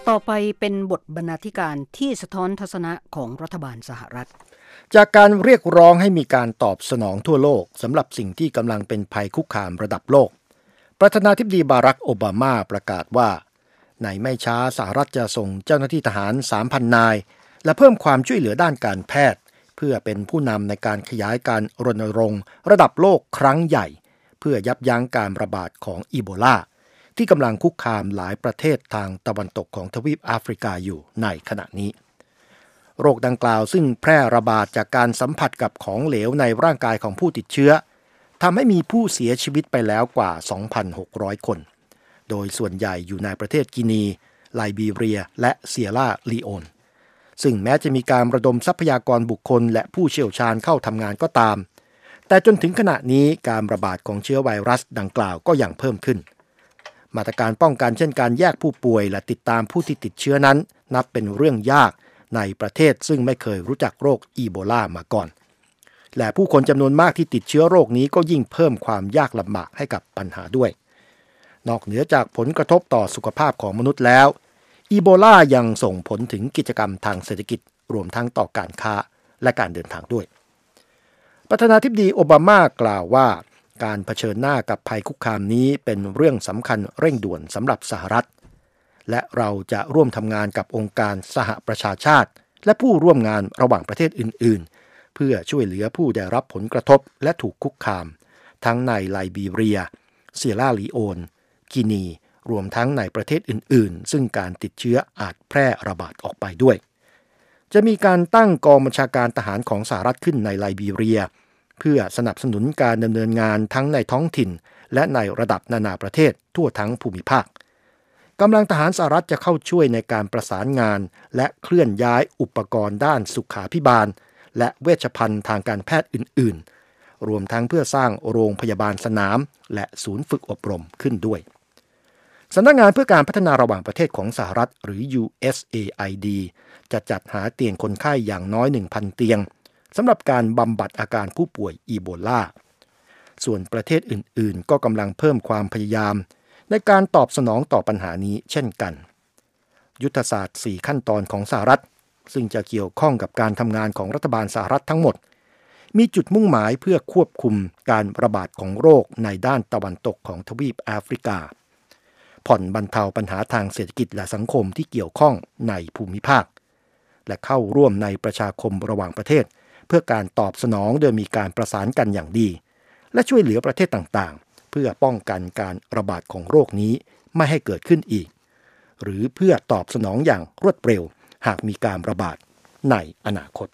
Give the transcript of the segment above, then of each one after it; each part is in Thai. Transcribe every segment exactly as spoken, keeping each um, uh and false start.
ต่อไปเป็นบทบรรณาธิการที่สะท้อนทัศนะของรัฐบาลสหรัฐจากการเรียกร้องให้มีการตอบสนองทั่วโลกสำหรับสิ่งที่กำลังเป็นภัยคุกคามระดับโลกประธานาธิบดีบารักโอบามาประกาศว่าในไม่ช้าสหรัฐจะส่งเจ้าหน้าที่ทหาร สามพัน นายและเพิ่มความช่วยเหลือด้านการแพทย์เพื่อเป็นผู้นำในการขยายการรณรงค์ระดับโลกครั้งใหญ่เพื่อยับยั้งการระบาดของอีโบลาที่กำลังคุกคามหลายประเทศทางตะวันตกของทวีปแอฟริกาอยู่ในขณะนี้โรคดังกล่าวซึ่งแพร่ระบาดจากการสัมผัสกับของเหลวในร่างกายของผู้ติดเชื้อทำให้มีผู้เสียชีวิตไปแล้วกว่า สองพันหกร้อย คนโดยส่วนใหญ่อยู่ในประเทศกินีไลบีเรียและเซียร่าลีโอนซึ่งแม้จะมีการระดมทรัพยากรบุคคลและผู้เชี่ยวชาญเข้าทำงานก็ตามแต่จนถึงขณะนี้การระบาดของเชื้อไวรัสดังกล่าวก็ยังเพิ่มขึ้นมาตรการป้องกันเช่นการแยกผู้ป่วยและติดตามผู้ที่ติดเชื้อนั้นนับเป็นเรื่องยากในประเทศซึ่งไม่เคยรู้จักโรคอีโบลามาก่อนและผู้คนจำนวนมากที่ติดเชื้อโรคนี้ก็ยิ่งเพิ่มความยากลำบากให้กับปัญหาด้วยนอกเหนือจากผลกระทบต่อสุขภาพของมนุษย์แล้วอีโบลายังส่งผลถึงกิจกรรมทางเศรษฐกิจรวมทั้งต่อการค้าและการเดินทางด้วยประธานาธิบดีโอบามากล่าวว่าการเผชิญหน้ากับภัยคุกคามนี้เป็นเรื่องสำคัญเร่งด่วนสำหรับสหรัฐและเราจะร่วมทำงานกับองค์การสหประชาชาติและผู้ร่วมงานระหว่างประเทศอื่นๆเพื่อช่วยเหลือผู้ได้รับผลกระทบและถูกคุกคามทั้งในไลบีเรียเซียร่าลีโอนกินีรวมทั้งในประเทศอื่นๆซึ่งการติดเชื้ออาจแพร่ระบาดออกไปด้วยจะมีการตั้งกองบัญชาการทหารของสหรัฐขึ้นในไลบีเรียเพื่อสนับสนุนการดำเนินงานทั้งในท้องถิ่นและในระดับนานาประเทศทั่วทั้งภูมิภาคกำลังทหารสหรัฐจะเข้าช่วยในการประสานงานและเคลื่อนย้ายอุปกรณ์ด้านสุขาภิบาลและเวชภัณฑ์ทางการแพทย์อื่นๆรวมทั้งเพื่อสร้างโรงพยาบาลสนามและศูนย์ฝึกอบรมขึ้นด้วยสำนักงานเพื่อการพัฒนาระหว่างประเทศของสหรัฐหรือ ยู เอส เอ ไอ ดี จะจัดหาเตียงคนไข้อย่างน้อย หนึ่งพัน เตียงสำหรับการบำบัดอาการผู้ป่วยอีโบลาส่วนประเทศอื่นๆก็กำลังเพิ่มความพยายามในการตอบสนองต่อปัญหานี้เช่นกันยุทธศาสตร์ สี่ ขั้นตอนของสหรัฐซึ่งจะเกี่ยวข้องกับการทำงานของรัฐบาลสหรัฐทั้งหมดมีจุดมุ่งหมายเพื่อควบคุมการระบาดของโรคในด้านตะวันตกของทวีปแอฟริกาผ่อนบรรเทาปัญหาทางเศรษฐกิจและสังคมที่เกี่ยวข้องในภูมิภาคและเข้าร่วมในประชาคมระหว่างประเทศเพื่อการตอบสนองโดยมีการประสานกันอย่างดีและช่วยเหลือประเทศต่างๆเพื่อป้องกันการระบาดของโรคนี้ไม่ให้เกิดขึ้นอีกหรือเพื่อตอบสนองอย่างรวดเร็วหากมีการระบาดในอนาคต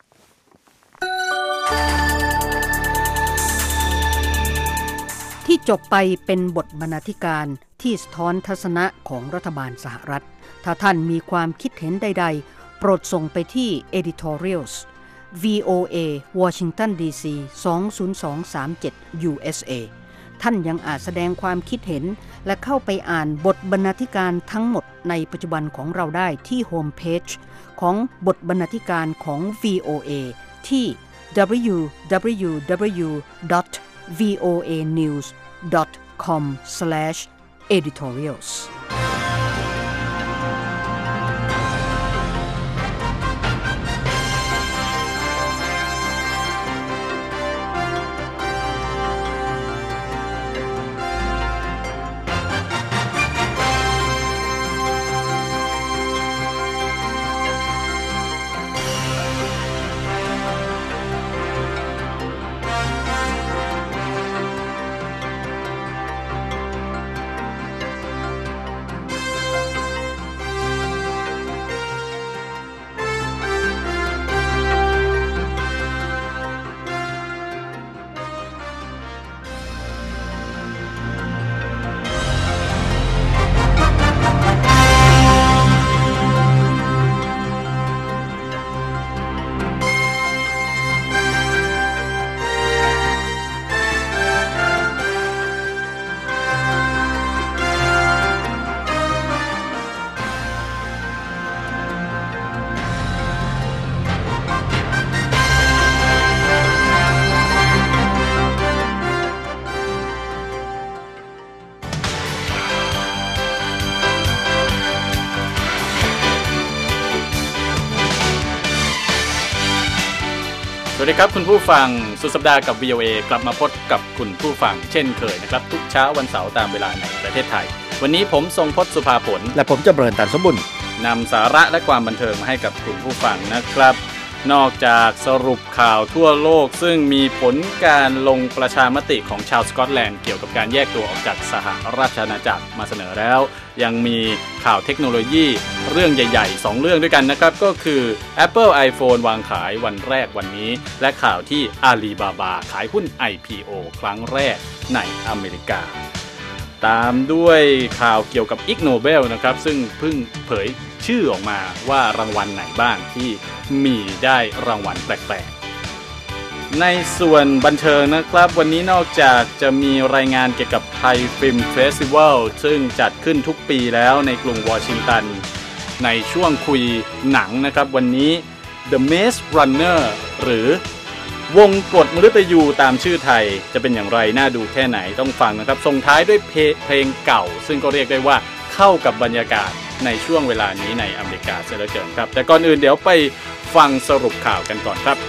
ที่จบไปเป็นบทบรรณาธิการที่สะท้อนทัศนะของรัฐบาลสหรัฐถ้าท่านมีความคิดเห็นใดๆโปรดส่งไปที่ editorials วี โอ เอ Washington ดี ซี สอง ศูนย์ สอง สาม เจ็ด ยู เอส เอ ท่านยังอาจแสดงความคิดเห็นและเข้าไปอ่านบทบรรณาธิการทั้งหมดในปัจจุบันของเราได้ที่โฮมเพจของบทบรรณาธิการของ วี โอ เอ ที่ ดับเบิลยู ดับเบิลยู ดับเบิลยู ดอท วี โอ เอ นิวส์ ดอท คอม สแลช เอดิทอเรียลส์วัสดีครับคุณผู้ฟังสุดสัปดาห์กับ วี โอ เอ กลับมาพบกับคุณผู้ฟังเช่นเคยนะครับทุกเช้าวันเสาร์ตามเวลาในประเทศไทยวันนี้ผมทรงพจน์สุภาผลและผมเจริญตันสมบุญนำสาระและความบันเทิงมาให้กับคุณผู้ฟังนะครับนอกจากสรุปข่าวทั่วโลกซึ่งมีผลการลงประชามติของชาวสกอตแลนด์เกี่ยวกับการแยกตัวออกจากสหราชอาณาจักรมาเสนอแล้วยังมีข่าวเทคโนโลยีเรื่องใหญ่ๆสองเรื่องด้วยกันนะครับก็คือ Apple iPhone วางขายวันแรกวันนี้และข่าวที่ Alibaba ขายหุ้น ไอ พี โอ ครั้งแรกในอเมริกาตามด้วยข่าวเกี่ยวกับ Ig Nobel นะครับซึ่งเพิ่งเผยชื่อออกมาว่ารางวัลไหนบ้างที่มีได้รางวัลแปลกๆในส่วนบันเทิงนะครับวันนี้นอกจากจะมีรายงานเกี่ยวกับไทยฟิล์มเฟสติวัลซึ่งจัดขึ้นทุกปีแล้วในกรุงวอชิงตันในช่วงคุยหนังนะครับวันนี้ The Maze Runner หรือวงกฏมฤตยูตามชื่อไทยจะเป็นอย่างไรน่าดูแค่ไหนต้องฟังนะครับส่งท้ายด้วยเพลงเก่าซึ่งก็เรียกได้ว่าเข้ากับบรรยากาศในช่วงเวลานี้ในอเมริกาเสียเหลือเกินครับแต่ก่อนอื่นเดี๋ยวไปฟังสรุปข่าวกันก่อนครับ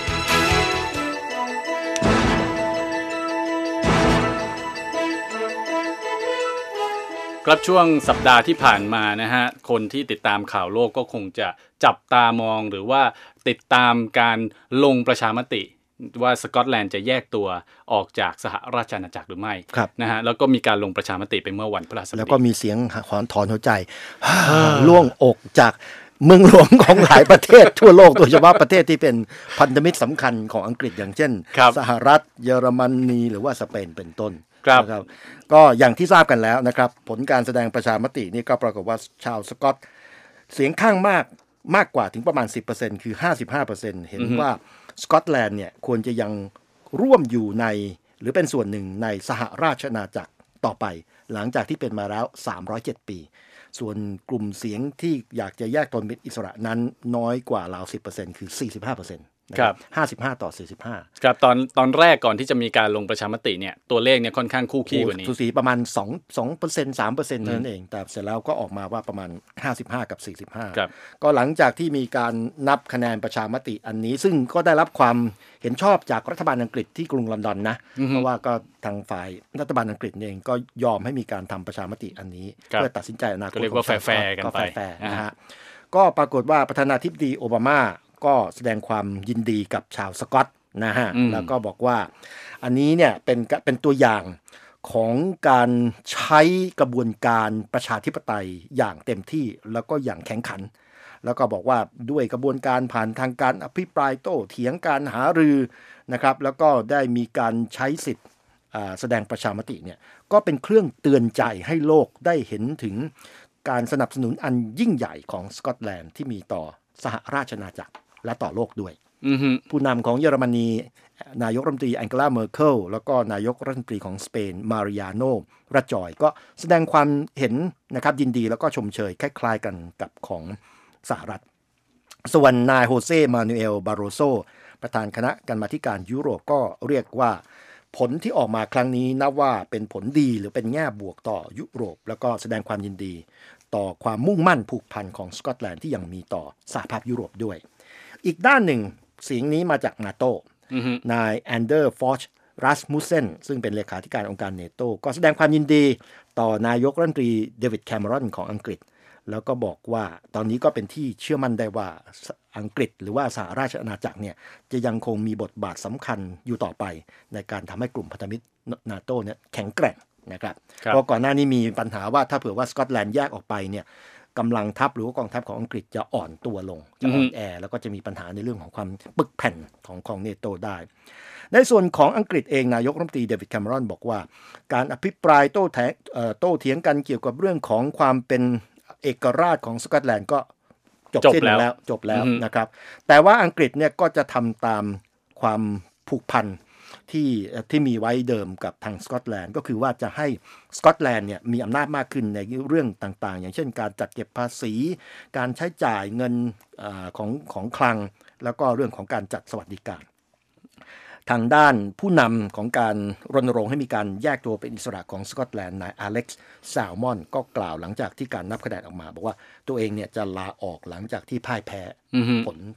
ครับช่วงสัปดาห์ที่ผ่านมานะฮะคนที่ติดตามข่าวโลกก็คงจะจับตามองหรือว่าติดตามการลงประชามติว่าสกอตแลนด์จะแยกตัวออกจากสหราชอาณาจักรหรือไม่นะฮะแล้วก็มีการลงประชามติไปเมื่อวันพฤหัสบดีแล้วก็มีเสียงถอนถอนหัวใจล่วงอกจากเมืองหลวงของหลายประเทศทั่วโลกโดยเฉพาะประเทศที่เป็นพันธมิตรสำคัญของอังกฤษอย่างเช่นสหรัฐเยอรมนีหรือว่าสเปนเป็นต้นนะครับก็อย่างที่ทราบกันแล้วนะครับผลการแสดงประชามตินี่ก็ปรากฏว่าชาวสกอตเสียงข้างมากมากกว่าถึงประมาณ สิบเปอร์เซ็นต์ คือ ห้าสิบห้าเปอร์เซ็นต์ เห็นว่าสกอตแลนด์เนี่ยควรจะยังร่วมอยู่ในหรือเป็นส่วนหนึ่งในสหราชอาณาจักรต่อไปหลังจากที่เป็นมาแล้วสามร้อยเจ็ดปีส่วนกลุ่มเสียงที่อยากจะแยกตนเป็นอิสระนั้นน้อยกว่าราว สิบเปอร์เซ็นต์ คือ สี่สิบห้าเปอร์เซ็นต์ นะครับห้าสิบห้าต่อสี่สิบห้าครับตอนตอนแรกก่อนที่จะมีการลงประชามติเนี่ยตัวเลขเนี่ยค่อนข้างคู่ขี้กว่านี้สูสีประมาณ2 2% สามเปอร์เซ็นต์ นั่นเองแต่เสร็จแล้วก็ออกมาว่าประมาณห้าสิบห้ากับสี่สิบห้าครับก็หลังจากที่มีการนับคะแนนประชามติอันนี้ซึ่งก็ได้รับความเห็นชอบจากรัฐบาลอังกฤษที่กรุงลอนดอนนะเพราะว่าก็ทางฝ่ายรัฐบาลอังกฤษเองก็ยอมให้มีการทำประชามติอันนี้เพื่อตัดสินใจอนาคตก็เรียกว่าแฟร์ๆกันไปนะฮะก็ปรากฏว่าประธานาธิบดีโอบามาก็แสดงความยินดีกับชาวสกอตนะฮะแล้วก็บอกว่าอันนี้เนี่ยเป็นเป็นตัวอย่างของการใช้กระบวนการประชาธิปไตยอย่างเต็มที่แล้วก็อย่างแข็งขันแล้วก็บอกว่าด้วยกระบวนการผ่านทางการอภิปรายโต้เถียงการหารือนะครับแล้วก็ได้มีการใช้สิทธิ์แสดงประชามติเนี่ยก็เป็นเครื่องเตือนใจให้โลกได้เห็นถึงการสนับสนุนอันยิ่งใหญ่ของสกอตแลนด์ที่มีต่อสหราชอาณาจักรและต่อโลกด้วยผู้นำของเยอรมนีนายกรัฐมนตรีแองเกลาเมอร์เคิลแล้วก็นายกรัฐมนตรีของสเปนมาริยาโนราจอยก็แสดงความเห็นนะครับยินดีแล้วก็ชมเชยคล้ายๆกันกับของสหรัฐส่วนนายโฮเซมานูเอลบาโรโซประธานคณะกรรมาธิการยุโรปก็เรียกว่าผลที่ออกมาครั้งนี้นับว่าเป็นผลดีหรือเป็นแง่บวกต่อยุโรปแล้วก็แสดงความยินดีต่อความมุ่งมั่นผูกพันของสกอตแลนด์ที่ยังมีต่อสหภาพยุโรปด้วยอีกด้านหนึ่งเสียงนี้มาจากนาโต้นายแอนเดอร์ฟอชรัสมุสเซนซึ่งเป็นเลขาธิการองค์การเนโตก็แสดงความยินดีต่อนายกรัฐมนตรีเดวิดแคมเมรอนของอังกฤษแล้วก็บอกว่าตอนนี้ก็เป็นที่เชื่อมั่นได้ว่าอังกฤษหรือว่าสหราชอาณาจักรเนี่ยจะยังคงมีบทบาทสำคัญอยู่ต่อไปในการทำให้กลุ่มพันธมิตรนาโต้เนี่ยแข็งแกร่งนะครับเพราะก่อนหน้านี้มีปัญหาว่าถ้าเผื่อว่าสกอตแลนด์แยกออกไปเนี่ยกำลังทัพหรือว่ากองทัพของอังกฤษจะอ่อนตัวลงจะอ่อนแอแล้วก็จะมีปัญหาในเรื่องของความปึกแผ่นของของเนโตได้ในส่วนของอังกฤษเองนายกรัฐมนตรีเดวิดแคมเมรอนบอกว่าการอภิปรายโต้แถโต้เถียงกันเกี่ยวกับเรื่องของความเป็นเอกราชของสกอตแลนด์ก็จบสิ้นแล้วจบแล้วนะครับแต่ว่าอังกฤษเนี่ยก็จะทำตามความผูกพันที่ที่มีไว้เดิมกับทางสกอตแลนด์ก็คือว่าจะให้สกอตแลนด์เนี่ยมีอำนาจมากขึ้นในเรื่องต่างๆอย่างเช่นการจัดเก็บภาษีการใช้จ่ายเงินของของคลังแล้วก็เรื่องของการจัดสวัสดิการทางด้านผู้นำของการรณรงค์ให้มีการแยกตัวเป็นอิสระของสกอตแลนด์นายอเล็กซ์แซลมอนก็กล่าวหลังจากที่การนับคะแนนออกมาบอกว่าตัวเองเนี่ยจะลาออกหลังจากที่พ่ายแพ้ผลการ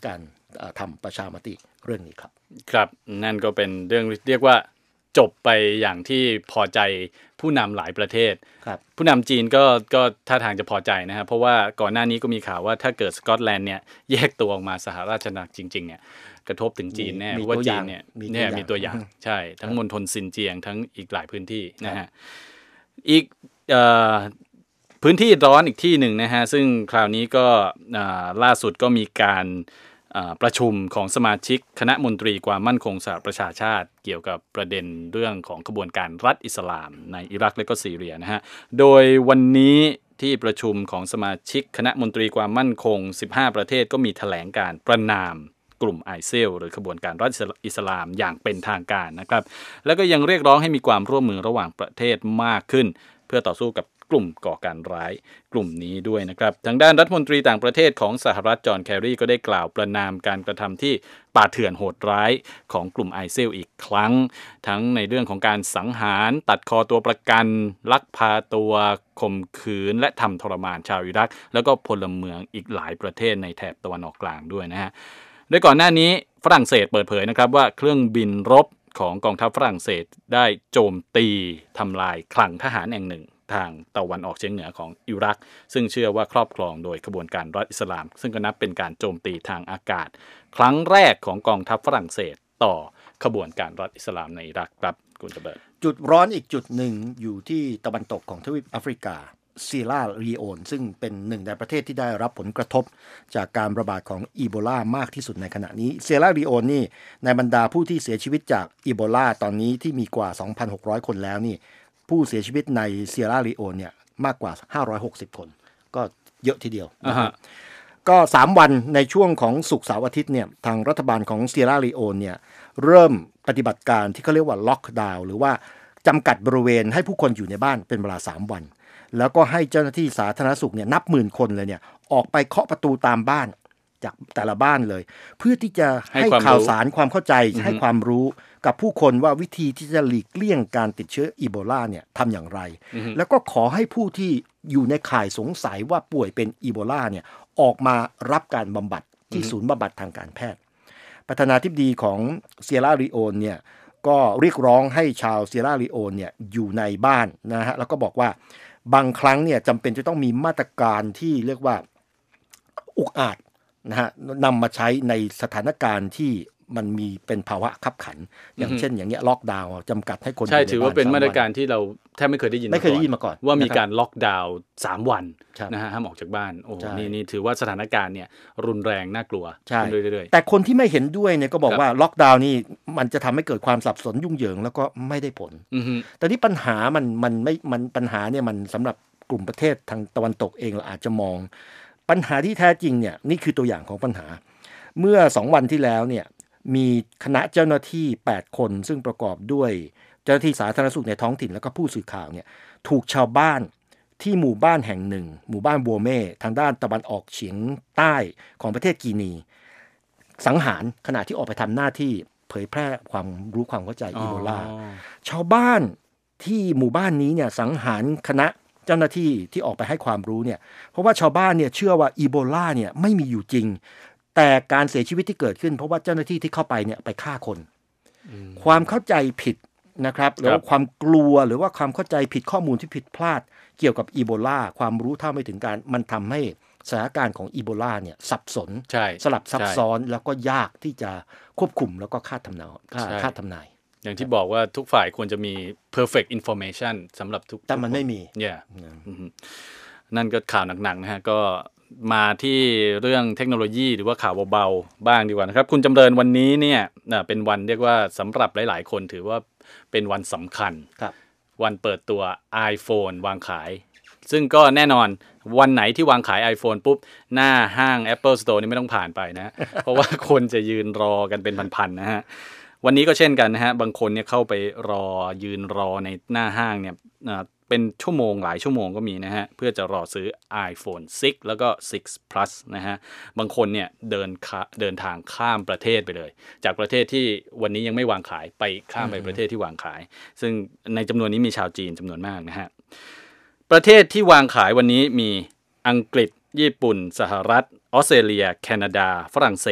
ทำประชามติเรื่องนี้ครับครับนั่นก็เป็นเรื่องเรียกว่าจบไปอย่างที่พอใจผู้นำหลายประเทศผู้นำจีนก็ก็ท่าทางจะพอใจนะครับเพราะว่าก่อนหน้านี้ก็มีข่าวว่าถ้าเกิดสกอตแลนด์เนี่ยแยกตัวออกมาสหราชอาณาจักรจริงๆเนี่ยกระทบถึงจีนแน่เพราะว่าจีนเนี่ยเนี่ยมีตัวอย่างใช่ทั้งมณฑลซินเจียงทั้งอีกหลายพื้นที่นะฮะอีกพื้นที่ร้อนอีกที่หนึ่งนะฮะซึ่งคราวนี้ก็ล่าสุดก็มีการประชุมของสมาชิกคณะมนตรีความมั่นคงสหประชาชาติเกี่ยวกับประเด็นเรื่องของขบวนการรัฐอิสลามในอิรักและก็ซีเรียนะฮะโดยวันนี้ที่ประชุมของสมาชิกคณะมนตรีความมั่นคงสิบห้าประเทศก็มีแถลงการประณามกลุ่มไอซิลหรือขบวนการรัฐอิสลามอย่างเป็นทางการนะครับแล้วก็ยังเรียกร้องให้มีความร่วมมือระหว่างประเทศมากขึ้นเพื่อต่อสู้กับกลุ่มก่อการร้ายกลุ่มนี้ด้วยนะครับทางด้านรัฐมนตรีต่างประเทศของสหรัฐจอห์นแคร์รีก็ได้กล่าวประณามการกระทำที่ป่าเถื่อนโหดร้ายของกลุ่มไอซิลอีกครั้งทั้งในเรื่องของการสังหารตัดคอตัวประกันลักพาตัวข่มขืนและทำทรมานชาวอิรักแล้วก็พลเมืองอีกหลายประเทศในแถบตะวันออกกลางด้วยนะฮะโดยก่อนหน้านี้ฝรั่งเศสเปิดเผยนะครับว่าเครื่องบินรบของกองทัพฝรั่งเศสได้โจมตีทำลายคลังทหารแห่งหนึ่งทางตะวันออกเฉียงเหนือของอิรักซึ่งเชื่อว่าครอบครองโดยขบวนการรัฐอิสลามซึ่งก็นับเป็นการโจมตีทางอากาศครั้งแรกของกองทัพฝรั่งเศสต่อขบวนการรัฐอิสลามในอิรักครับคุณจะเบิร์ดจุดร้อนอีกจุดหนึ่งอยู่ที่ตะวันตกของทวีปแอฟริกาเซียร่าลีโอนซึ่งเป็นหนึ่งในประเทศที่ได้รับผลกระทบจากการระบาดของอีโบลามากที่สุดในขณะนี้เซียร่าลีโอนนี่ในบรรดาผู้ที่เสียชีวิตจากอีโบลาตอนนี้ที่มีกว่า สองพันหกร้อย คนแล้วนี่ผู้เสียชีวิตในเซียร่าลีโอนเนี่ยมากกว่าห้าร้อยหกสิบคนก็เยอะทีเดียว uh-huh. ก็สามวันในช่วงของศุกร์เสาร์อาทิตย์เนี่ยทางรัฐบาลของเซียร่าลีโอนเนี่ยเริ่มปฏิบัติการที่เขาเรียกว่าล็อกดาวน์หรือว่าจำกัดบริเวณให้ผู้คนอยู่ในบ้านเป็นเวลาสามวันแล้วก็ให้เจ้าหน้าที่สาธารณสุขเนี่ยนับหมื่นคนเลยเนี่ยออกไปเคาะประตูตามบ้านจากแต่ละบ้านเลยเพื่อที่จะให้ข่าวสารความเข้าใจให้ความรู้กับผู้คนว่าวิธีที่จะหลีกเลี่ยงการติดเชื้ออีโบลาเนี่ยทำอย่างไรแล้วก็ขอให้ผู้ที่อยู่ในข่ายสงสัยว่าป่วยเป็นอีโบลาเนี่ยออกมารับการบำบัดที่ศูนย์บำบัดทางการแพทย์ประธานาธิบดีของเซียร่าลีโอนเนี่ยก็เรียกร้องให้ชาวเซียร่าลีโอนเนี่ยอยู่ในบ้านนะฮะแล้วก็บอกว่าบางครั้งเนี่ยจำเป็นจะต้องมีมาตรการที่เรียกว่าอุกอาจนะฮะนำมาใช้ในสถานการณ์ที่มันมีเป็นภาวะขับขันอย่างเช่นอย่างเงี้ยล็อกดาวน์จำกัดให้คนใช่ถือว่าเป็นมาตรการที่เราแทบไม่เคยได้ยินไม่เคยได้ยินมาก่อนว่ามีการล็อกดาวน์สามวันนะฮะห้ามออกจากบ้านโอ้นี่นี่ถือว่าสถานการณ์เนี่ยรุนแรงน่ากลัวเรื่อยๆแต่คนที่ไม่เห็นด้วยเนี่ยก็บอกว่าล็อกดาวน์นี่มันจะทำให้เกิดความสับสนยุ่งเหยิงแล้วก็ไม่ได้ผลแต่ที่ปัญหามันมันไม่มันปัญหาเนี่ยมันสำหรับกลุ่มประเทศทางตะวันตกเองเราอาจจะมองปัญหาที่แท้จริงเนี่ยนี่คือตัวอย่างของปัญหาเมื่อสองวันที่แล้วเนี่ยมีคณะเจ้าหน้าที่แปดคนซึ่งประกอบด้วยเจ้าหน้าที่สาธารณสุขในท้องถิ่นแล้วก็ผู้สื่อข่าวเนี่ยถูกชาวบ้านที่หมู่บ้านแห่งหนึ่งหมู่บ้านบัวเม่ทางด้านตะวันออกเฉียงใต้ของประเทศกีนีสังหารขณะที่ออกไปทำหน้าที่เผยแพร่ความรู้ความเข้าใจอีโบลาชาวบ้านที่หมู่บ้านนี้เนี่ยสังหารคณะเจ้าหน้าที่ที่ออกไปให้ความรู้เนี่ยเพราะว่าชาวบ้านเนี่ยเชื่อว่าอีโบลาเนี่ยไม่มีอยู่จริงแต่การเสียชีวิตที่เกิดขึ้นเพราะว่าเจ้าหน้าที่ที่เข้าไปเนี่ยไปฆ่าคนความเข้าใจผิดนะครับหรือว่าความกลัวหรือว่าความเข้าใจผิดข้อมูลที่ผิดพลาดเกี่ยวกับอีโบลาความรู้เท่าไม่ถึงการมันทำให้สถานการณ์ของอีโบลาเนี่ยสับสนสลับซับซ้อนแล้วก็ยากที่จะควบคุมแล้วก็คาดทำนายคาดทำนายอย่างที่บอกว่าทุกฝ่ายควรจะมี perfect information สำหรับทุกแต่มันไม่มี yeah. นั่นก็ข่าวหนักๆนะฮะก็มาที่เรื่องเทคโนโลยีหรือว่าข่าวเบาๆบ้างดีกว่านะครับคุณจำเริญวันนี้เนี่ยเป็นวันเรียกว่าสำหรับหลายๆคนถือว่าเป็นวันสำคัญวันเปิดตัว iPhone วางขายซึ่งก็แน่นอนวันไหนที่วางขาย iPhone ปุ๊บหน้าห้าง Apple Store นี่ไม่ต้องผ่านไปนะเพราะว่าคนจะยืนรอกันเป็นพันๆนะฮะวันนี้ก็เช่นกันนะฮะบางคนเนี่ยเข้าไปรอยืนรอในหน้าห้างเนี่ยเป็นชั่วโมงหลายชั่วโมงก็มีนะฮะเพื่อจะรอซื้อ iPhone ซิกซ์แล้วก็ ซิกซ์ Plus นะฮะบางคนเนี่ยเดินเดินทางข้ามประเทศไปเลยจากประเทศที่วันนี้ยังไม่วางขายไปข้ามไปประเทศที่วางขายซึ่งในจำนวนนี้มีชาวจีนจำนวนมากนะฮะประเทศที่วางขายวันนี้มีอังกฤษญี่ปุ่นสหรัฐออสเตรเลียแคนาดาฝรั่งเศส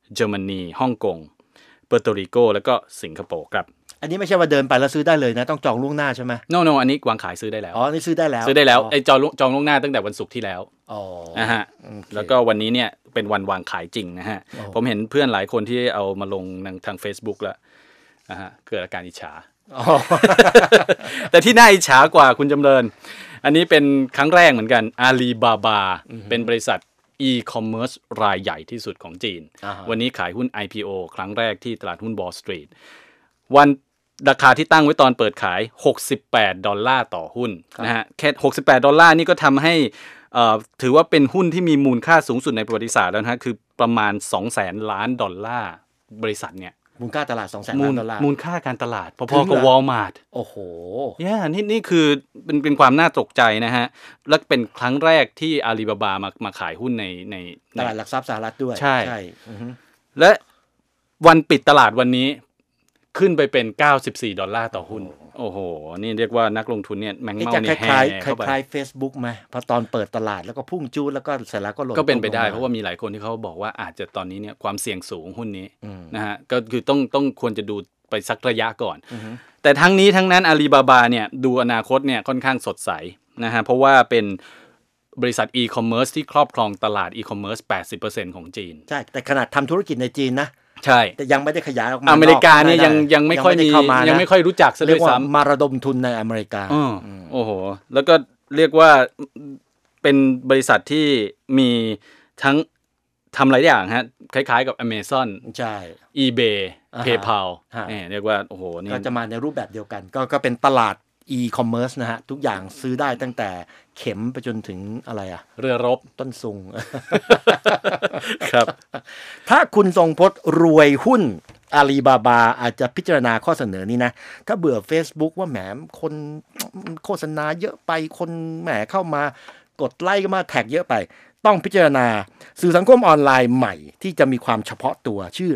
เยอรมนีฮ่องกงเปอร์โตริโกแล้วก็สิงคโปร์ครับอันนี้ไม่ใช่ว่าเดินไปแล้วซื้อได้เลยนะต้องจองล่วงหน้าใช่ไหม no no อันนี้วางขายซื้อได้แล้วอ๋อนี่ซื้อได้แล้วซื้อได้แล้วไอ้จองจองล่วงหน้าตั้งแต่วันศุกร์ที่แล้วอ๋อนะฮะแล้วก็วันนี้เนี่ยเป็นวันวางขายจริงนะฮะผมเห็นเพื่อนหลายคนที่เอามาลงทาง Facebook แล้วนะฮะเกิดอาการอิจฉา แต่ที่น่าอิจฉากว่าคุณจำเริญอันนี้เป็นครั้งแรกเหมือนกัน Alibaba เป็นบริษัท e-commerce รายใหญ่ที่สุดของจีนวันนี้ขายหุ้น ไอ พี โอ ครั้งแรกที่ตลาดหุ้น Wall Street วันราคาที่ตั้งไว้ตอนเปิดขายหกสิบแปดดอลลาร์ต่อหุ้นนะฮะแค่หกสิบแปดดอลลาร์นี่ก็ทำให้ถือว่าเป็นหุ้นที่มีมูลค่าสูงสุดในประวัติศาสตร์แล้วนะฮะคือประมาณ สองแสน ล้านดอลลาร์บริษัทเนี่ยมูลค่าตลาด สองแสน ล้านดอลลาร์มูลค่าการตลาดพอๆกับ Walmart โอ้โหเนี่ยนี่นี่คือเป็นเป็นความน่าตกใจนะฮะและเป็นครั้งแรกที่ Alibaba มามาขายหุ้นในในตลาดหลักทรัพย์สหรัฐด้วยใช่ใช่และวันปิดตลาดวันนี้ขึ้นไปเป็นเก้าสิบสี่ดอลลาร์ต่อหุ้นโอ้โหนี่เรียกว่านักลงทุนเนี่ยแมงเม่านี่แห่เข้าไปคล้ายๆ Facebook มั้ยพอตอนเปิดตลาดแล้วก็พุ่งจู๊ดแล้วก็เสร็จแล้วก็ลงก็เป็นไปได้เพราะว่ามีหลายคนที่เขาบอกว่าอาจจะตอนนี้เนี่ยความเสี่ยงสูงหุ้นนี้นะฮะก็คือต้องต้องควรจะดูไปสักระยะก่อนแต่ทั้งนี้ทั้งนั้น Alibaba เนี่ยดูอนาคตเนี่ยค่อนข้างสดใสนะฮะเพราะว่าเป็นบริษัท e-commerce ที่ครอบครองตลาด e-commerce แปดสิบเปอร์เซ็นต์ ของจีนใช่แต่ขนาดทำธุรกิจในจีนนะใช่แต่ยังไม่ได้ขยายออกมาอเมริกาเนี่ยยังยังไม่ค่อยมียังไม่ค่อยรู้จักซะด้วยซ้ำมาระดมทุนในอเมริกาโอ้โหแล้วก็เรียกว่าเป็นบริษัทที่มีทั้งทำหลายอย่างฮะคล้ายๆกับ Amazon ใช่ eBay PayPal เนี่ยเรียกว่าโอ้โหนี่ก็จะมาในรูปแบบเดียวกันก็ก็เป็นตลาดe-commerce นะฮะทุกอย่างซื้อได้ตั้งแต่เข็มไปจนถึงอะไรอ่ะเรือรบต้นซุงครับถ้าคุณทรงพจน์รวยหุ้น Alibaba อาจจะพิจารณาข้อเสนอนี้นะถ้าเบื่อ Facebook ว่าแหมคนโฆษณาเยอะไปคนแหมเข้ามากดไลค์ก็มาแท็กเยอะไปต้องพิจารณาสื่อสังคมออนไลน์ใหม่ที่จะมีความเฉพาะตัวชื่อ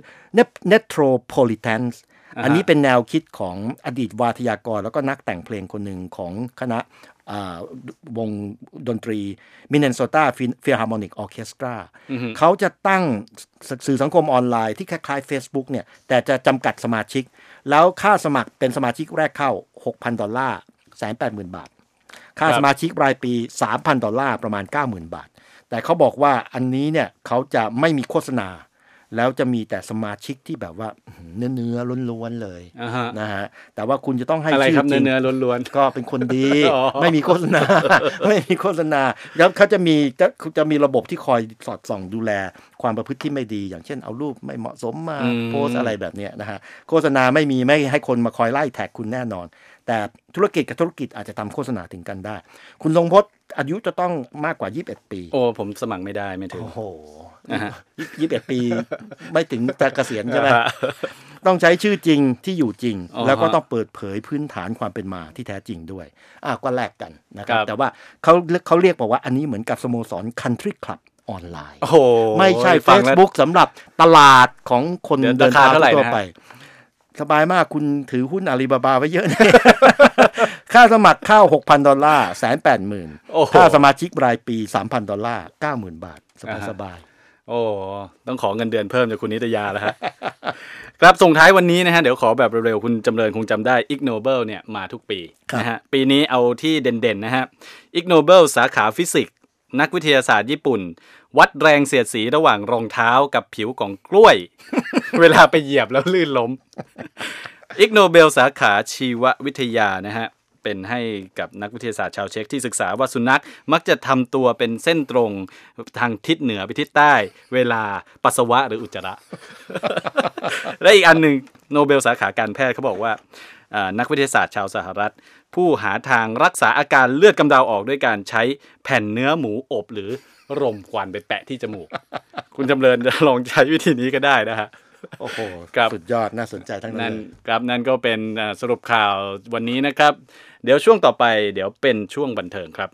Netropolitansอันนี้เป็นแนวคิดของอดีตวาทยากรแล้วก็นักแต่งเพลงคนหนึ่งของคณะวงดนตรี Minnesota Philharmonic Orchestra เขาจะตั้งสื่อสังคมออนไลน์ที่คล้ายๆ Facebook เนี่ยแต่จะจำกัดสมาชิกแล้วค่าสมัครเป็นสมาชิกแรกเข้า หกพัน ดอลลาร์ หนึ่งแสนแปดหมื่น บาทค่าสมาชิกรายปี สามพัน ดอลลาร์ประมาณ เก้าหมื่น บาทแต่เขาบอกว่าอันนี้เนี่ยเขาจะไม่มีโฆษณาแล้วจะมีแต่สมาชิกที่แบบว่าเนื้อเนื้อล้วนๆเลย uh-huh. นะฮะแต่ว่าคุณจะต้องให้ชื่อจริงเนื้อล้วนๆก็เป็นคนดี ไม่มีโฆษณาไม่มีโฆษณาแล้วเขาจะมีจะจะมีระบบที่คอยสอดส่องดูแลความประพฤติที่ไม่ดีอย่างเช่นเอารูปไม่เหมาะสมมาโพสอะไรแบบนี้นะฮะโฆษณาไม่มีไม่ให้คนมาคอยไล่แท็กคุณแน่นอนแต่ธุรกิจกับธุรกิจอาจจะทำโฆษณาถึงกันได้คุณทรงพจน์อายุจะต้องมากกว่ายี่สิบเอ็ดปีโอ้ผมสมัครไม่ได้ไม่ถึงโอ้โหยี่สิบเอ็ดปีไม่ถึงจะเกษียณใช่ไหมต้องใช้ชื่อจริงที่อยู่จริงแล้วก็ต้องเปิดเผยพื้นฐานความเป็นมาที่แท้จริงด้วยอ่ะก็แลกกันนะครับแต่ว่าเขาเขาเรียกบอกว่าอันนี้เหมือนกับสโมสร Country Club ออนไลน์ไม่ใช่ Facebook สำหรับตลาดของคนเดินทางทั่วไปสบายมากคุณถือหุ้น Alibaba ไว้เยอะเนี่ยค่าสมัครเข้า หกพัน ดอลลาร์ หนึ่งแสนแปดหมื่น ค่าสมาชิกรายปี สามพัน ดอลลาร์ เก้าหมื่น บาทสบายๆโอ้ต้องขอเงินเดือนเพิ่มจากคุณนิตยาแล้วฮะ ครับส่งท้ายวันนี้นะฮะเดี๋ยวขอแบบเร็วๆคุณจำเริญคงจำได้ Ig Nobel เนี่ยมาทุกปีนะฮะปีนี้เอาที่เด่นๆนะฮะ Ig Nobel สาขาฟิสิกส์นักวิทยาศาสตร์ญี่ปุ่นวัดแรงเสียดสีระหว่างรองเท้ากับผิวของกล้วย เวลาไปเหยียบแล้วลื่นล้ม Ig Nobel สาขาชีววิทยานะฮะเป็นให้กับนักวิทยาศาสตร์ชาวเช็กที่ศึกษาว่าสุนัขมักจะทำตัวเป็นเส้นตรงทางทิศเหนือไปทิศใต้เวลาปัสสาวะหรืออุจจาระ และอีกอันหนึ่งโนเบลสาขาการแพทย์เขาบอกว่านักวิทยาศาสตร์ชาวสหรัฐผู้หาทางรักษาอาการเลือดกำเดาออกด้วยการใช้แผ่นเนื้อหมูอบหรือรมควันไปแปะที่จมูก คุณจำเริญลองใช้วิธีนี้ก็ได้นะฮะโอ้โหสุดยอดน่าสนใจทั้งนั้นครับนั่นก็เป็นสรุปข่าววันนี้นะครับเดี๋ยวช่วงต่อไปเดี๋ยวเป็นช่วงบันเทิงครับ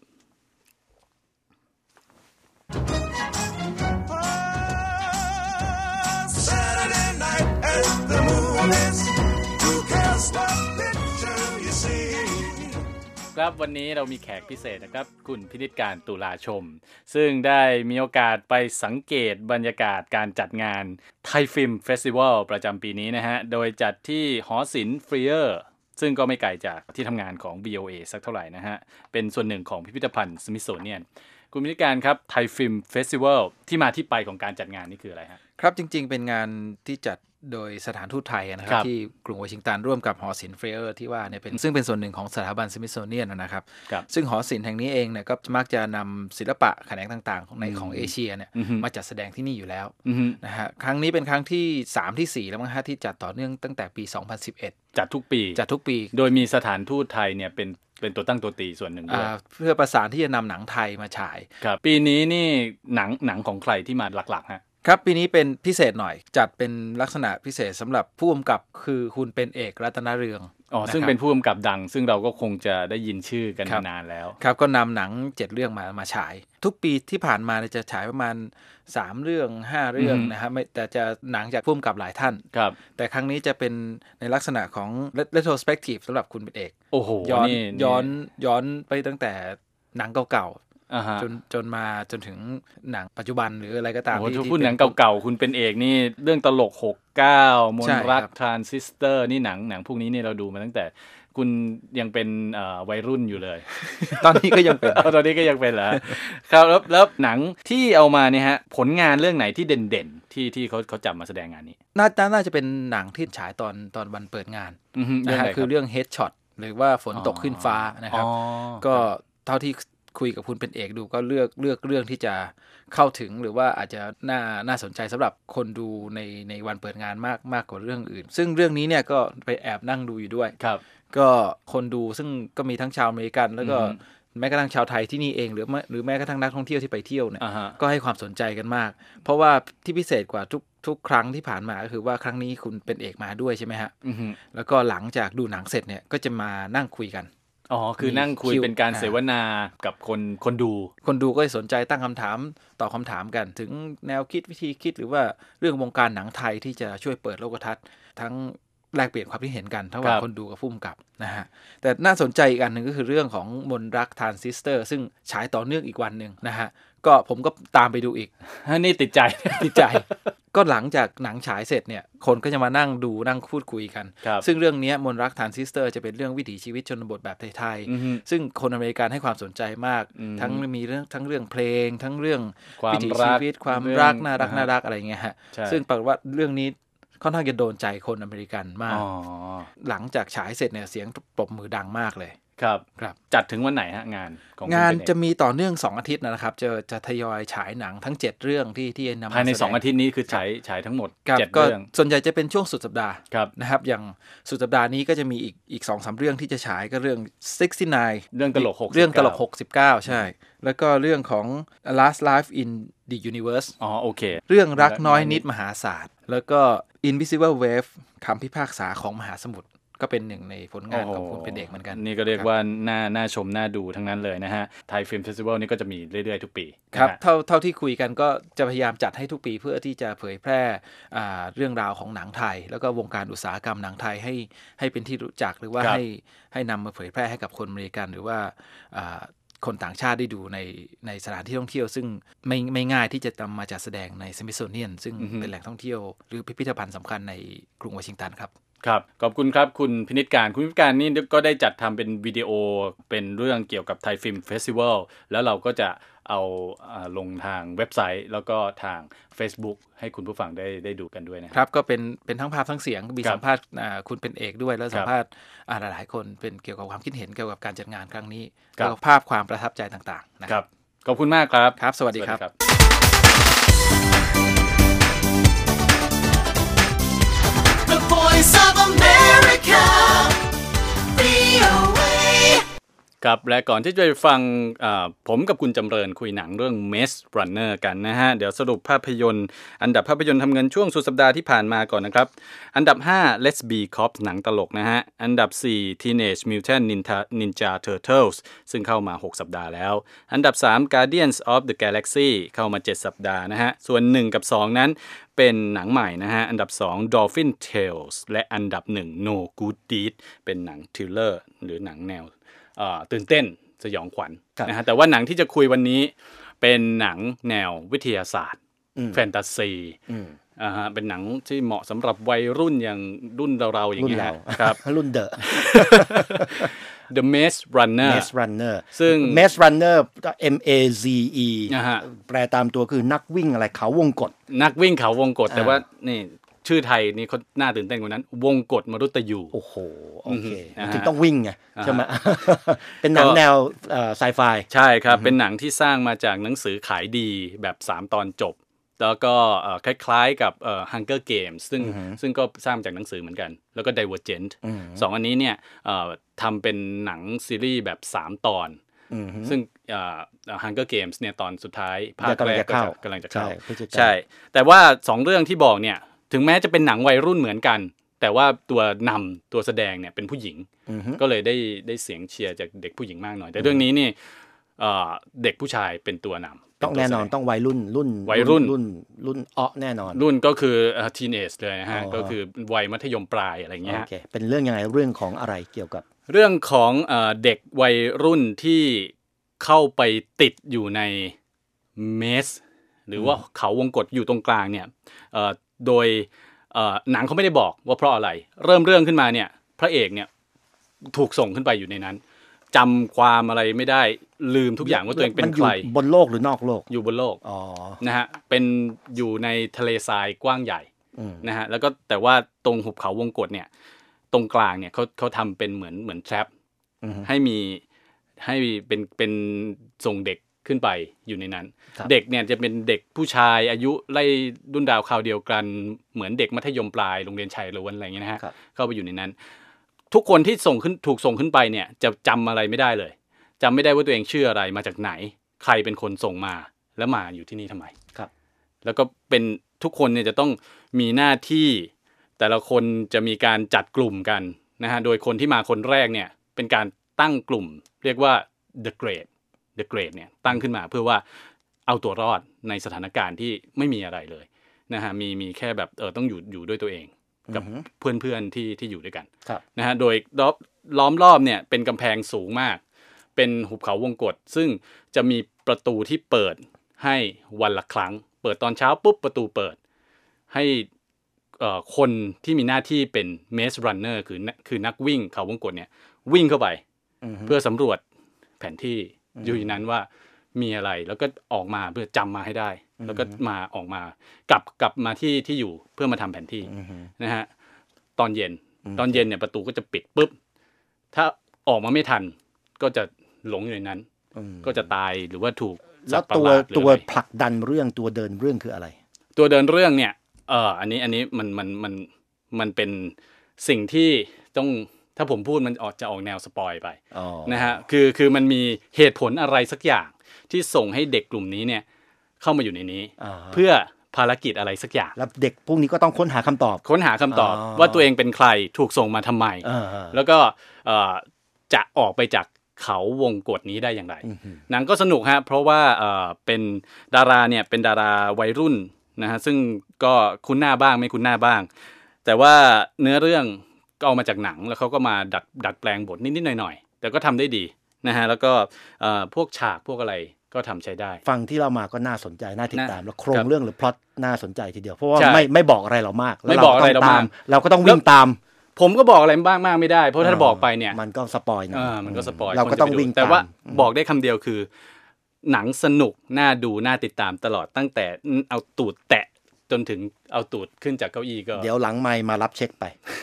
ครับวันนี้เรามีแขกพิเศษนะครับคุณพินิจการตุลาชมซึ่งได้มีโอกาสไปสังเกตบรรยากาศการจัดงานไทยฟิล์มเฟสติวัลประจำปีนี้นะฮะโดยจัดที่หอศิลป์ฟรีเออร์ซึ่งก็ไม่ไกลจากที่ทำงานของ บี โอ เอ สักเท่าไหร่นะฮะเป็นส่วนหนึ่งของพิพิธภัณฑ์สมิธโซเนียนคุณพินิจการครับไทยฟิล์มเฟสติวัลที่มาที่ไปของการจัดงานนี่คืออะไรฮะครับจริงๆเป็นงานที่จัดโดยสถานทูตไทยนะครับที่กรุงวอชิงตันร่วมกับหอศิลป์เฟรเออร์ที่ว่าเนี่ยเป็นซึ่งเป็นส่วนหนึ่งของสถาบันสมิธโซเนียนนะครับซึ่งหอศิลป์แห่งนี้เองเนี่ยก็มักจะนำศิลปะแขนงต่างๆในของเอเชียเนี่ยมาจัดแสดงที่นี่อยู่แล้วนะฮะครั้งนี้เป็นครั้งที่สามที่สี่แล้วมั้งฮะที่จัดต่อเนื่องตั้งแต่ปีสองพันสิบเอ็ดจัดทุกปีจัดทุกปีโดยมีสถานทูตไทยเนี่ยเป็นเป็นตัวตั้งตัวตีส่วนหนึ่งด้วยเพื่อประสานที่จะนำหนังไทยมาฉายครับปีนี้นี่หนังหนังของใครที่มาหลักๆฮะครับปีนี้เป็นพิเศษหน่อยจัดเป็นลักษณะพิเศษสำหรับผู้กำกับคือคุณเป็นเอกรัตนเรืองอ๋อซึ่งเป็นผู้กำกับดังซึ่งเราก็คงจะได้ยินชื่อกันมานานแล้วครับก็นำหนังเจ็ดเรื่องมามาฉายทุกปีที่ผ่านมาจะฉายประมาณสามเรื่องห้าเรื่องนะครับไม่แต่จะหนังจากผู้กำกับหลายท่านครับแต่ครั้งนี้จะเป็นในลักษณะของ retrospective สำหรับคุณเป็นเอกโอ้โหย้อนย้อนย้อนไปตั้งแต่หนังเก่าจนจนมาจนถึงหนังปัจจุบันหรืออะไรก็ตามที่ที่พูดหนังเก่าๆคุณเป็นเอกนี่เรื่องตลกหกสิบเก้ามนรักทรานซิสเตอร์นี่หนังหนังพวกนี้นี่เราดูมาตั้งแต่คุณยังเป็นวัยรุ่นอยู่เลยตอนนี้ก็ยังเป็นตอนนี้ก็ยังเป็นเหรอครับแล้วแล้วหนังที่เอามาเนี่ยฮะผลงานเรื่องไหนที่เด่นๆที่ที่เขาเขาจับมาแสดงงานนี้น่าน่าจะเป็นหนังที่ฉายตอนตอนวันเปิดงานนะฮะคือเรื่อง Headshot หรือว่าฝนตกขึ้นฟ้านะครับก็เท่าที่คุยกับคุณเป็นเอกดูก็เลือกเลือกเรื่องที่จะเข้าถึงหรือว่าอาจจะน่าน่าสนใจสำหรับคนดูในในวันเปิดงานมากมากกว่าเรื่องอื่นซึ่งเรื่องนี้เนี่ยก็ไปแอบนั่งดูอยู่ด้วยครับก็คนดูซึ่งก็มีทั้งชาวอเมริกันแล้วก็แม้กระทั่งชาวไทยที่นี่เองหรือหรือแม้กระทั่งนักท่องเที่ยวที่ไปเที่ยวเนี่ย uh-huh. ก็ให้ความสนใจกันมากเพราะว่าที่พิเศษกว่าทุกทุกครั้งที่ผ่านมาก็คือว่าครั้งนี้คุณเป็นเอกมาด้วยใช่ไหมฮะ uh-huh. แล้วก็หลังจากดูหนังเสร็จเนี่ยก็จะมานั่งคุยกันอ๋อคือนั่งคุยเป็นการเสวนากับคนคนดูคนดูก็สนใจตั้งคำถามตอบคำถามกันถึงแนวคิดวิธีคิดหรือว่าเรื่องวงการหนังไทยที่จะช่วยเปิดโลกทัศน์ทั้งแลกเปลี่ยนความคิดเห็นกันระหว่างคนดูกับผู้กำกับนะฮะแต่น่าสนใจอีกอันหนึ่งก็คือเรื่องของมนรักทรานซิสเตอร์ซึ่งฉายต่อเนื่องอีกวันนึงนะฮะก็ผมก็ตามไปดูอีกนี่ติดใจติดใจก็หลังจากหนังฉายเสร็จเนี่ยคนก็จะมานั่งดูนั่งพูดคุยกันซึ่งเรื่องนี้มนรักทรานซิสเตอร์จะเป็นเรื่องวิถีชีวิตชนบทแบบไทยๆซึ่งคนอเมริกันให้ความสนใจมากทั้งมีเรื่องทั้งเรื่องเพลงทั้งเรื่องวิถีชีวิตความรักน่ารักน่ารักอะไรเงี้ยฮะซึ่งปรากฏว่าเรื่องนี้ค่อนข้างจะโดนใจคนอเมริกันมากหลังจากฉายเสร็จเนี่ยเสียงปรบมือดังมากเลยครับครับจัดถึงวันไหนฮะงานของงานจะมีต่อเนื่องสองอาทิตย์นะครับจะจะทยอยฉายหนังทั้งเจ็ดเรื่องที่ที่นำมาภายในสองอาทิตย์นี้คือฉายฉายทั้งหมดเจ็ดเรื่องส่วนใหญ่จะเป็นช่วงสุดสัปดาห์ครับนะครับอย่างสุดสัปดาห์นี้ก็จะมีอีกอีก สองสาม เรื่องที่จะฉายก็เรื่องหกสิบเก้าเรื่องตลกหกสิบเก้าเรื่องตลกหกสิบเก้าใช่แล้วก็เรื่องของ Last Life in the Universe อ๋อโอเคเรื่องรักน้อยนิดมหาศาลแล้วก็ Invisible Wave คำพิพากษาของมหาสมุทรก็เป็นหนึ่งในผลงานของคุณเป็นเอกเหมือนกันนี่ก็เรียกว่าน่าน่าชมน่าดูทั้งนั้นเลยนะฮะไทยฟิล์มเฟสติวัลนี่ก็จะมีเรื่อยๆทุกปีครับเท่าเท่าที่คุยกันก็จะพยายามจัดให้ทุกปีเพื่อที่จะเผยแพร่เรื่องราวของหนังไทยแล้วก็วงการอุตสาหกรรมหนังไทยให้ให้เป็นที่รู้จักหรือว่าให้ให้นำมาเผยแพร่ให้กับคนอเมริกันหรือว่าคนต่างชาติได้ดูในในสถานที่ท่องเที่ยวซึ่งไม่ไม่ง่ายที่จะนำมาจัดแสดงในสมิธโซเนียนซึ่งเป็นแหล่งท่องเที่ยวหรือพิพิธภัณฑ์สำคัญในกรุงวอชิงตันครับครับขอบคุณครับคุณพินิจการคุณพินิจการนี่ก็ได้จัดทำเป็นวิดีโอเป็นเรื่องเกี่ยวกับไทยฟิล์มเฟสติวัลแล้วเราก็จะเอาลงทางเว็บไซต์แล้วก็ทาง Facebook ให้คุณผู้ฟังได้ได้ดูกันด้วยนะครับก็เป็นเป็นทั้งภาพทั้งเสียงมีสัมภาษณ์คุณเป็นเอกด้วยแล้วสัมภาษณ์หลายๆคนเป็นเกี่ยวกับความคิดเห็นเกี่ยวกับการจัดงานครั้งนี้แล้วก็ภาพความประทับใจต่างๆนะครับขอบคุณมากครับครับสวัสดีครับ The Voice of America วี โอ เอครับและก่อนที่จะไปฟังผมกับคุณจำเริญคุยหนังเรื่อง Maze Runner กันนะฮะเดี๋ยวสรุปภาพยนตร์อันดับภาพยนตร์ทำเงินช่วงสุดสัปดาห์ที่ผ่านมาก่อนนะครับอันดับห้า Let's Be Cops หนังตลกนะฮะอันดับสี่ Teenage Mutant Ninja, Ninja Turtles ซึ่งเข้ามาหกสัปดาห์แล้วอันดับสาม Guardians of the Galaxy เข้ามาเจ็ดสัปดาห์นะฮะส่วนหนึ่งกับสองนั้นเป็นหนังใหม่นะฮะอันดับสอง Dolphin Tales และอันดับหนึ่ง No Good Deed เป็นหนังทริลเลอร์หรือหนังแนวเอ่อตื่นเต้นสยองขวัญนะฮะแต่ว่าหนังที่จะคุยวันนี้เป็นหนังแนววิทยาศาสตร์แฟนตาซีอ่าฮะเป็นหนังที่เหมาะสำหรับวัยรุ่นอย่างรุ่นเราๆอย่างเงี้ยครับรุ่นเดอะ The Maze Runner Maze Runner ซึ่ง Maze Runner M A Z E นะฮะแปลตามตัวคือนักวิ่งอะไรเขาวงกตนักวิ่งเขาวงกตแต่ว่านี่ชื่อไทยนี่เขาน่าตื่นเต้นกว่านั้นวงกตมรุตยูโอ้โหโอเคถึงต้องวิ่งไงใช่ไหมเป็นหนังแนวไซไฟใช่ครับเป็นหนังที่สร้างมาจากหนังสือขายดีแบบสามตอนจบแล้วก็คล้ายๆกับ Hunger Games ซึ่งซึ่งก็สร้างจากหนังสือเหมือนกันแล้วก็ Divergent สองอันนี้เนี่ยทำเป็นหนังซีรีส์แบบสามตอนซึ่ง Hunger Games เนี่ยตอนสุดท้ายภาคแรกก็กำลังจะเข้าใช่แต่ว่าสองเรื่องที่บอกเนี่ยถึงแม้จะเป็นหนังวัยรุ่นเหมือนกันแต่ว่าตัวนำตัวแสดงเนี่ยเป็นผู้หญิงก็เลยได้ได้เสียงเชียร์จากเด็กผู้หญิงมากหน่อยแต่เรื่องนี้นี่เด็กผู้ชายเป็นตัวนำต้องแน่นอนต้องวัยรุ่นรุ่นวัยรุ่นรุ่นรุ่นอ้อแน่นอนรุ่นก็คือทีนเอจเลยนะฮะก็คือวัยมัธยมปลายอะไรเงี้ยโอเคเป็นเรื่องยังไงเรื่องของอะไรเกี่ยวกับเรื่องของเด็กวัยรุ่นที่เข้าไปติดอยู่ในเมสหรือว่าเขาวงกตอยู่ตรงกลางเนี่ยโดยหนังเขาไม่ได้บอกว่าเพราะอะไรเริ่มเรื่องขึ้นมาเนี่ยพระเอกเนี่ยถูกส่งขึ้นไปอยู่ในนั้นจำความอะไรไม่ได้ลืมทุกอย่างว่าตัวเองเป็นใครบนโลกหรือนอกโลกอยู่บนโลกอ๋อนะฮะเป็นอยู่ในทะเลทรายกว้างใหญ่นะฮะแล้วก็แต่ว่าตรงหุบเขาวงกตเนี่ยตรงกลางเนี่ยเขาเขาทำเป็นเหมือนเหมือนแทรปให้มีให้เป็นเป็นส่งเด็กขึ้นไปอยู่ในนั้นเด็กเนี่ยจะเป็นเด็กผู้ชายอายุไล่รุ่นดาวคราวเดียวกันเหมือนเด็กมัธยมปลายโรงเรียนชายล้วนอะไรอย่างเงี้ยนะฮะเข้าไปอยู่ในนั้นทุกคนที่ส่งขึ้นถูกส่งขึ้นไปเนี่ยจะจำอะไรไม่ได้เลยจำไม่ได้ว่าตัวเองชื่ออะไรมาจากไหนใครเป็นคนส่งมาแล้วมาอยู่ที่นี่ทำไมครับแล้วก็เป็นทุกคนเนี่ยจะต้องมีหน้าที่แต่ละคนจะมีการจัดกลุ่มกันนะฮะโดยคนที่มาคนแรกเนี่ยเป็นการตั้งกลุ่มเรียกว่า The Great The Great เนี่ยตั้งขึ้นมาเพื่อว่าเอาตัวรอดในสถานการณ์ที่ไม่มีอะไรเลยนะฮะมีมีแค่แบบเออต้องอยู่อยู่ด้วยตัวเองกับเพื่อนๆที่ที่อยู่ด้วยกันนะฮะโดยล้อมรอบเนี่ยเป็นกำแพงสูงมากเป็นหุบเขาวงกตซึ่งจะมีประตูที่เปิดให้วันละครั้งเปิดตอนเช้าปุ๊บประตูเปิดให้คนที่มีหน้าที่เป็น Maze Runner คือคือนักวิ่งเขาวงกตเนี่ยวิ่งเข้าไปเพื่อสำรวจแผนที่อยู่ในนั้นว่ามีอะไรแล้วก็ออกมาเพื่อจำมาให้ได้แล้วก็มาออกมากลับกลับมาที่ที่อยู่เพื่อมาทำแผนที่นะฮะตอนเย็นตอนเย็นเนี่ยประตูก็จะปิดปุ๊บถ้าออกมาไม่ทันก็จะหลงอยู่ในนั้นก็จะตายหรือว่าถูกแล้วตัวตัวผลักดันเรื่องตัวเดินเรื่องคืออะไรตัวเดินเรื่องเนี่ยเอออันนี้อันนี้มันมันมันมันเป็นสิ่งที่ต้องถ้าผมพูดมันออกจะออกแนวสปอยไปนะฮะคือคือมันมีเหตุผลอะไรสักอย่างที่ส่งให้เด็กกลุ่มนี้เนี่ยเข้ามาอยู่ในนี้เพื่อภารกิจอะไรสักอย่างแล้วเด็กพวกนี้ก็ต้องค้นหาคำตอบค้นหาคำตอบว่าตัวเองเป็นใครถูกส่งมาทำไมแล้วก็จะออกไปจากเขาวงกตนี้ได้อย่างไรหนังก็สนุกฮะเพราะว่าเป็นดาราเนี่ยเป็นดาราวัยรุ่นนะฮะซึ่งก็คุ้นหน้าบ้างไม่คุ้นหน้าบ้างแต่ว่าเนื้อเรื่องก็เอามาจากหนังแล้วเขาก็มาดัดดัดแปลงบทนิดๆหน่อยๆแต่ก็ทำได้ดีนะฮะแล้วก็พวกฉากพวกอะไรก็ทำใช้ได้ฟังที่เรามาก็น่าสนใจน่าติดตามแล้วโครงเรื่องหรือพล็อตน่าสนใจทีเดียวเพราะว่าไม่ไม่บอกอะไรเรามากไม่บอกอะไรเรามากเราก็ต้องวิ่งตามผมก็บอกอะไรบ้างมากไม่ได้เพราะถ้าบอกไปเนี่ยมันก็สปอยนะมันก็สปอยเราก็ต้องวิ่งแต่ว่าบอกได้คำเดียวคือหนังสนุกน่าดูน่าติดตามตลอดตั้งแต่เอาตูดแตะจนถึงเอาตูดขึ้นจากเก้าอี้ก็เดี๋ยวหลังไมค์มารับเช็คไป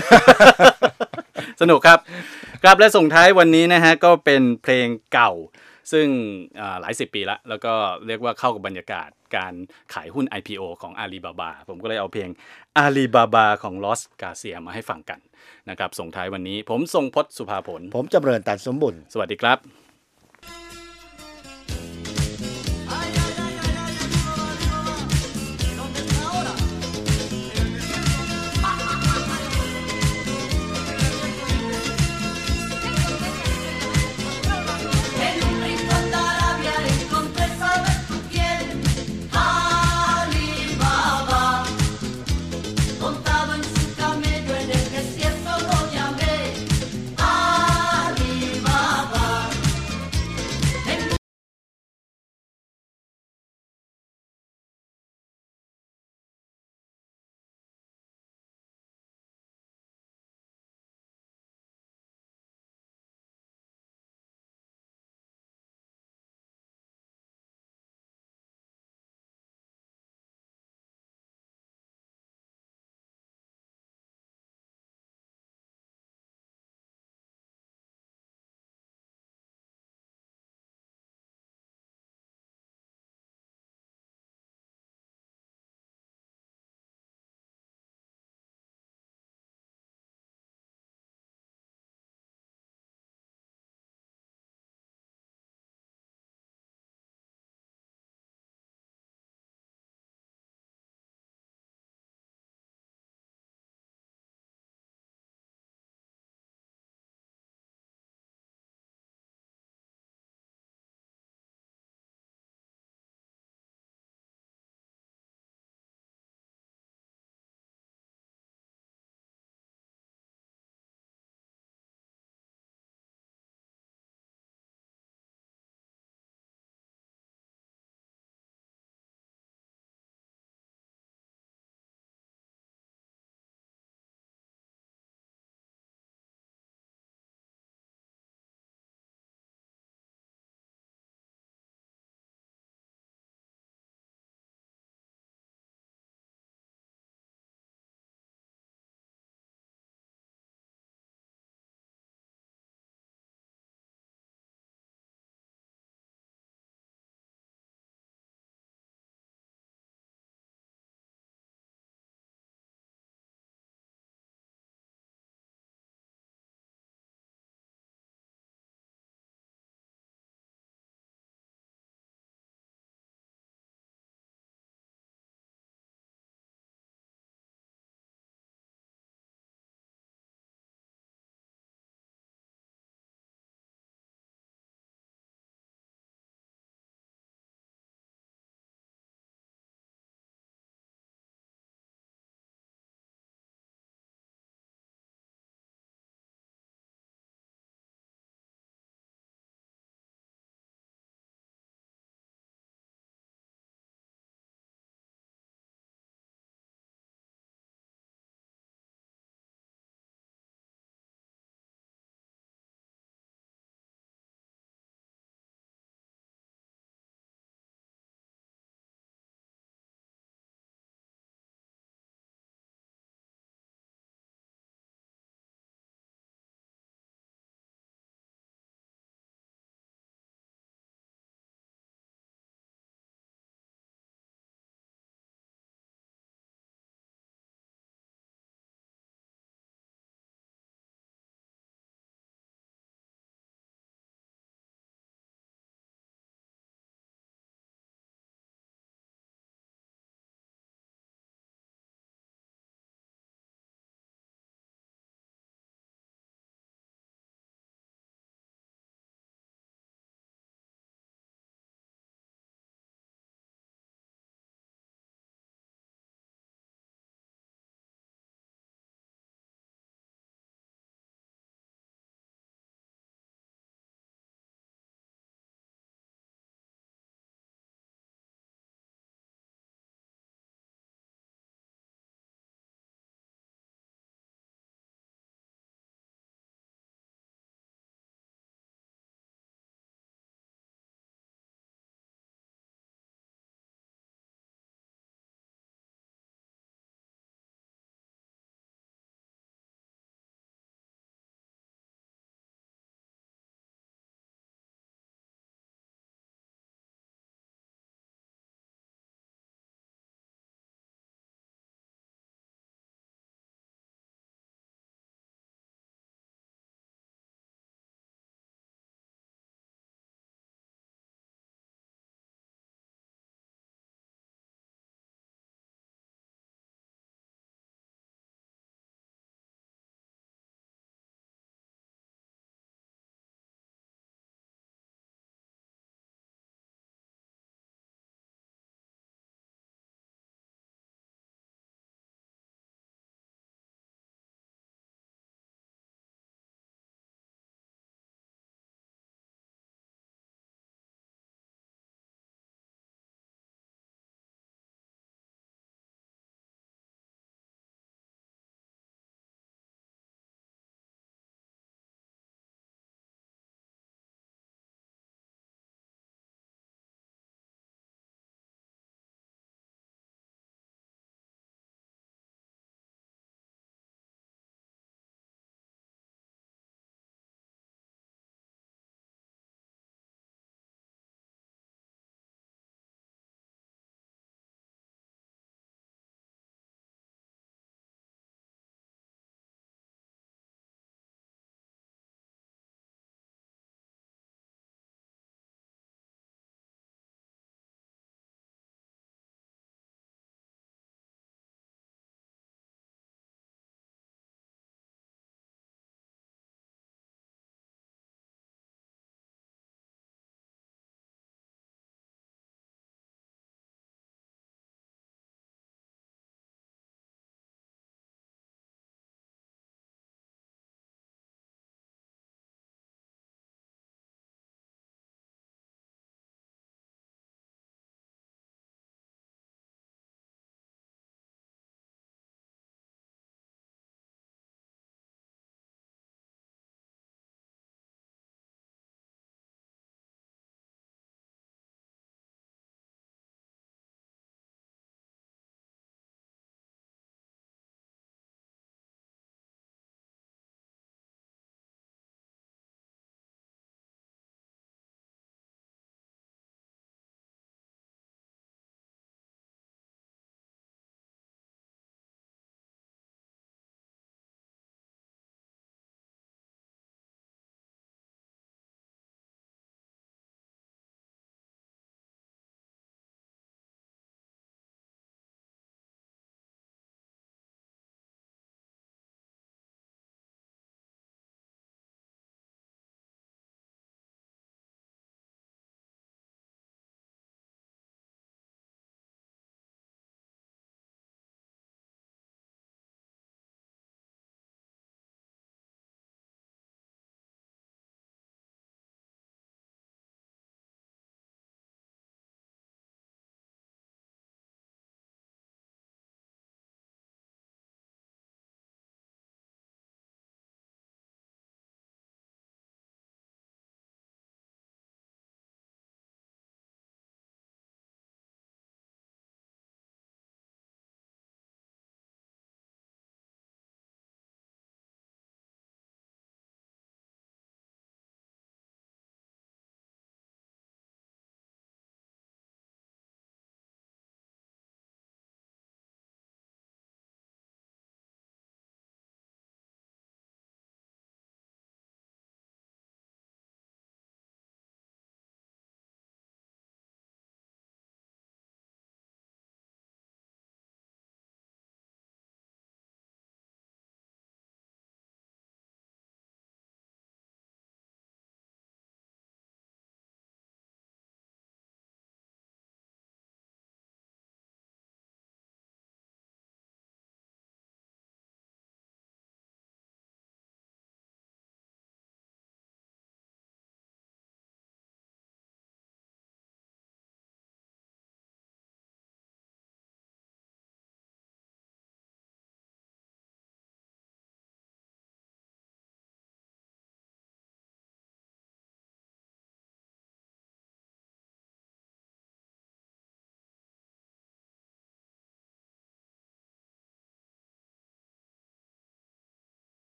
สนุกครับครับและส่งท้ายวันนี้นะฮะก็เป็นเพลงเก่าซึ่งหลายสิบปีละแล้วก็เรียกว่าเข้ากับบรรยากาศการขายหุ้น ไอ พี โอ ของ Alibaba ผมก็เลยเอาเพลง Alibaba ของ Lost Garcia มาให้ฟังกันนะครับส่งท้ายวันนี้ผมทรงพจน์สุภาผลผมจำเริญตันสมบุญสวัสดีครับ